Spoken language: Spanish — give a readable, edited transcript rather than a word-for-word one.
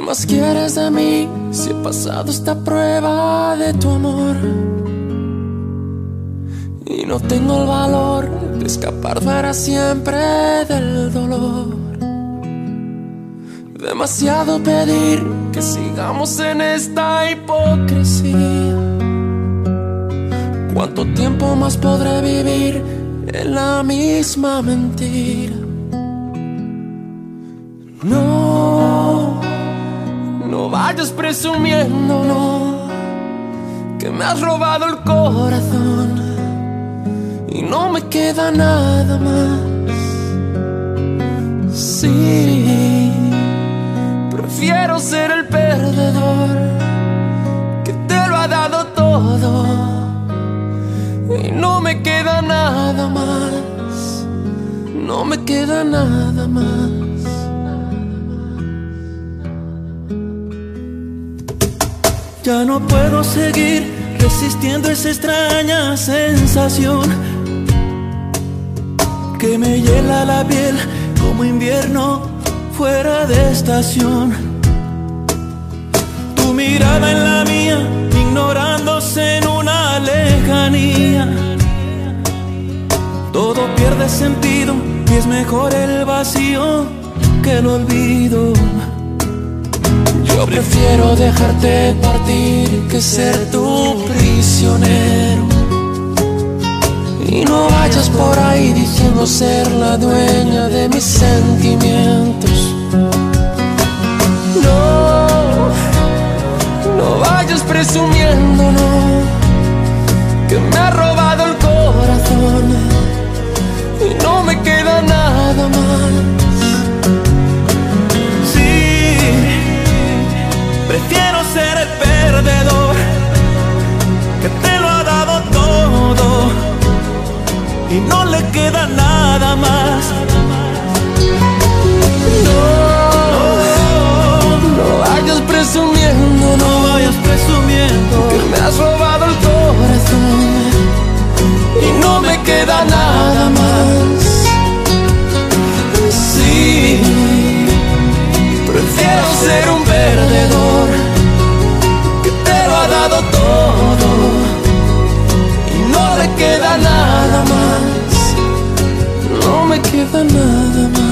más quieres de mí si he pasado esta prueba de tu amor? Y no tengo el valor de escapar para siempre del dolor. Demasiado pedir que sigamos en esta hipocresía. ¿Cuánto tiempo más podré vivir en la misma mentira? No, no vayas presumiendo, no, que me has robado el corazón y no me queda nada más. Sí, prefiero ser el perdedor que te lo ha dado todo y no me queda nada más. No me queda nada más. Ya no puedo seguir resistiendo esa extraña sensación que me hiela la piel como invierno fuera de estación. Tu mirada en la mía, ignorándose en una lejanía. Todo pierde sentido y es mejor el vacío que el olvido. Yo prefiero dejarte partir que ser tu prisionero. Y no vayas por ahí diciendo ser la dueña de mis sentimientos. No, no vayas presumiendo, no, que me ha robado el corazón y no me queda nada más. Prefiero ser el perdedor que te lo ha dado todo y no le queda nada más. No vayas presumiendo, no vayas presumiendo que me has robado el corazón y no me queda nada más. Sí, prefiero ser un perdedor que te lo ha dado todo y no le queda nada más. No me queda nada más.